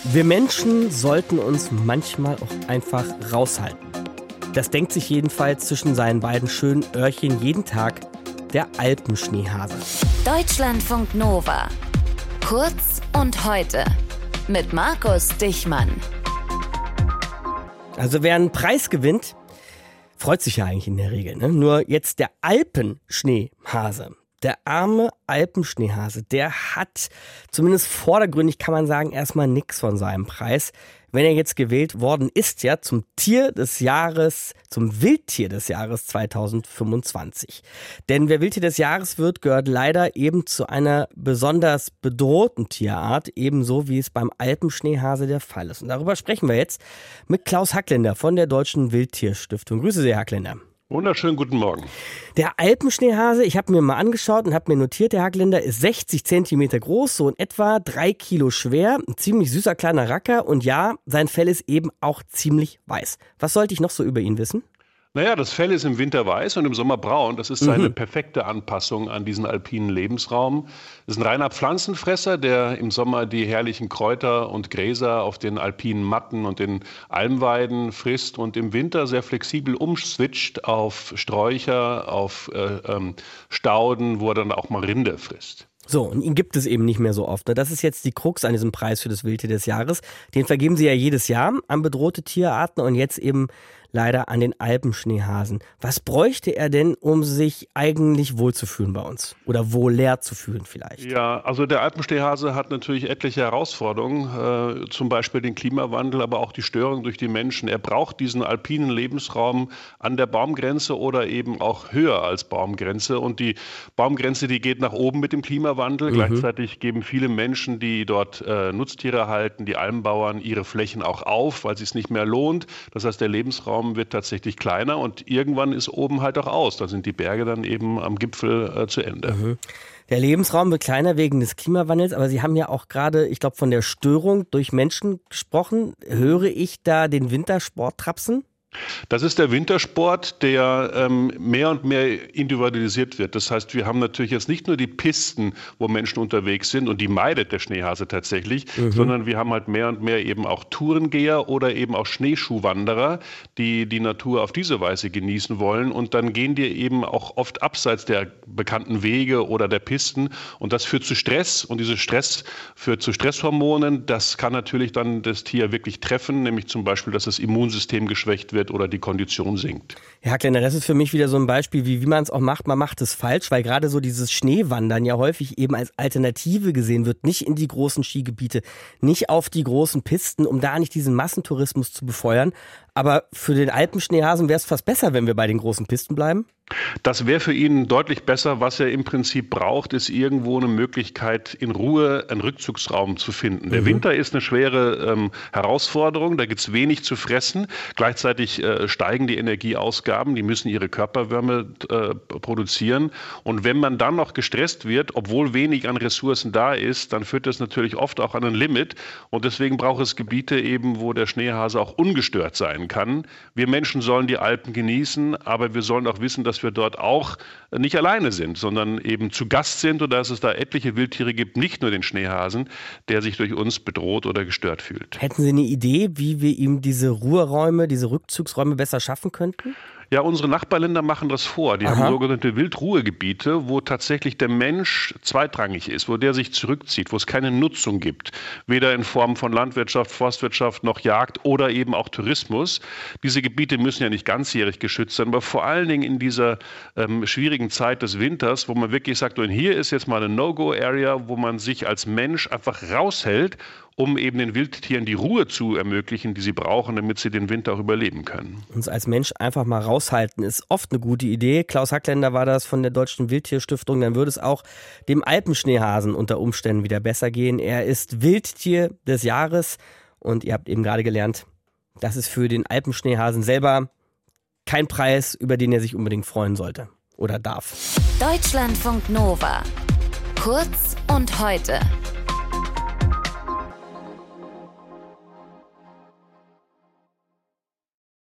Wir Menschen sollten uns manchmal auch einfach raushalten. Das denkt sich jedenfalls zwischen seinen beiden schönen Öhrchen jeden Tag der Alpenschneehase. Deutschlandfunk Nova. Kurz und heute. Mit Markus Dichmann. Also wer einen Preis gewinnt, freut sich ja eigentlich in der Regel. Ne? Nur jetzt der Alpenschneehase. Der arme Alpenschneehase, der hat zumindest vordergründig, kann man sagen, erstmal nichts von seinem Preis. Wenn er jetzt gewählt worden ist, ja, zum Tier des Jahres, zum Wildtier des Jahres 2025. Denn wer Wildtier des Jahres wird, gehört leider eben zu einer besonders bedrohten Tierart, ebenso wie es beim Alpenschneehase der Fall ist. Und darüber sprechen wir jetzt mit Klaus Hackländer von der Deutschen Wildtierstiftung. Grüße Sie, Herr Hackländer. Wunderschönen guten Morgen. Der Alpenschneehase, ich habe mir mal angeschaut und habe mir notiert, der Hackländer ist 60 Zentimeter groß, so in etwa 3 Kilo schwer, ein ziemlich süßer kleiner Racker und ja, sein Fell ist eben auch ziemlich weiß. Was sollte ich noch so über ihn wissen? Naja, das Fell ist im Winter weiß und im Sommer braun. Das ist seine perfekte Anpassung an diesen alpinen Lebensraum. Das ist ein reiner Pflanzenfresser, der im Sommer die herrlichen Kräuter und Gräser auf den alpinen Matten und den Almweiden frisst und im Winter sehr flexibel umswitcht auf Sträucher, auf Stauden, wo er dann auch mal Rinde frisst. So, und ihn gibt es eben nicht mehr so oft. Das ist jetzt die Krux an diesem Preis für das Wildtier des Jahres. Den vergeben sie ja jedes Jahr an bedrohte Tierarten und jetzt eben leider an den Alpenschneehasen. Was bräuchte er denn, um sich eigentlich wohlzufühlen bei uns? Oder wohler zu fühlen vielleicht? Ja, also der Alpenschneehase hat natürlich etliche Herausforderungen, zum Beispiel den Klimawandel, aber auch die Störung durch die Menschen. Er braucht diesen alpinen Lebensraum an der Baumgrenze oder eben auch höher als Baumgrenze. Und die Baumgrenze, die geht nach oben mit dem Klimawandel. Gleichzeitig geben viele Menschen, die dort Nutztiere halten, die Almbauern, ihre Flächen auch auf, weil es sich nicht mehr lohnt. Das heißt, der Lebensraum wird tatsächlich kleiner und irgendwann ist oben halt auch aus. Da sind die Berge dann eben am Gipfel zu Ende. Der Lebensraum wird kleiner wegen des Klimawandels, aber Sie haben ja auch gerade, ich glaube, von der Störung durch Menschen gesprochen. Höre ich da den Wintersport trapsen? Das ist der Wintersport, der mehr und mehr individualisiert wird. Das heißt, wir haben natürlich jetzt nicht nur die Pisten, wo Menschen unterwegs sind und die meidet der Schneehase tatsächlich, sondern wir haben halt mehr und mehr eben auch Tourengeher oder eben auch Schneeschuhwanderer, die die Natur auf diese Weise genießen wollen und dann gehen die eben auch oft abseits der bekannten Wege oder der Pisten und das führt zu Stress und dieser Stress führt zu Stresshormonen. Das kann natürlich dann das Tier wirklich treffen, nämlich zum Beispiel, dass das Immunsystem geschwächt wird oder die Kondition sinkt. Herr Hackländer, das ist für mich wieder so ein Beispiel, wie man es auch macht. Man macht es falsch, weil gerade so dieses Schneewandern ja häufig eben als Alternative gesehen wird. Nicht in die großen Skigebiete, nicht auf die großen Pisten, um da nicht diesen Massentourismus zu befeuern. Aber für den Alpenschneehasen wäre es fast besser, wenn wir bei den großen Pisten bleiben? Das wäre für ihn deutlich besser. Was er im Prinzip braucht, ist irgendwo eine Möglichkeit, in Ruhe einen Rückzugsraum zu finden. Der Winter ist eine schwere Herausforderung. Da gibt es wenig zu fressen. Gleichzeitig steigen die Energieausgaben. Die müssen ihre Körperwärme produzieren. Und wenn man dann noch gestresst wird, obwohl wenig an Ressourcen da ist, dann führt das natürlich oft auch an ein Limit. Und deswegen braucht es Gebiete eben, wo der Schneehase auch ungestört sein kann. Wir Menschen sollen die Alpen genießen, aber wir sollen auch wissen, dass wir dort auch nicht alleine sind, sondern eben zu Gast sind und dass es da etliche Wildtiere gibt, nicht nur den Schneehasen, der sich durch uns bedroht oder gestört fühlt. Hätten Sie eine Idee, wie wir ihm diese Ruheräume, diese Rückzugsräume besser schaffen könnten? Ja, unsere Nachbarländer machen das vor. Die haben sogenannte Wildruhegebiete, wo tatsächlich der Mensch zweitrangig ist, wo der sich zurückzieht, wo es keine Nutzung gibt. Weder in Form von Landwirtschaft, Forstwirtschaft noch Jagd oder eben auch Tourismus. Diese Gebiete müssen ja nicht ganzjährig geschützt sein, aber vor allen Dingen in dieser schwierigen Zeit des Winters, wo man wirklich sagt, und hier ist jetzt mal eine No-Go-Area, wo man sich als Mensch einfach raushält, um eben den Wildtieren die Ruhe zu ermöglichen, die sie brauchen, damit sie den Winter auch überleben können. Uns als Mensch einfach mal raushalten, ist oft eine gute Idee. Klaus Hackländer war das von der Deutschen Wildtierstiftung. Dann würde es auch dem Alpenschneehasen unter Umständen wieder besser gehen. Er ist Wildtier des Jahres und ihr habt eben gerade gelernt, das ist für den Alpenschneehasen selber kein Preis, über den er sich unbedingt freuen sollte oder darf. Deutschlandfunk Nova. Kurz und heute.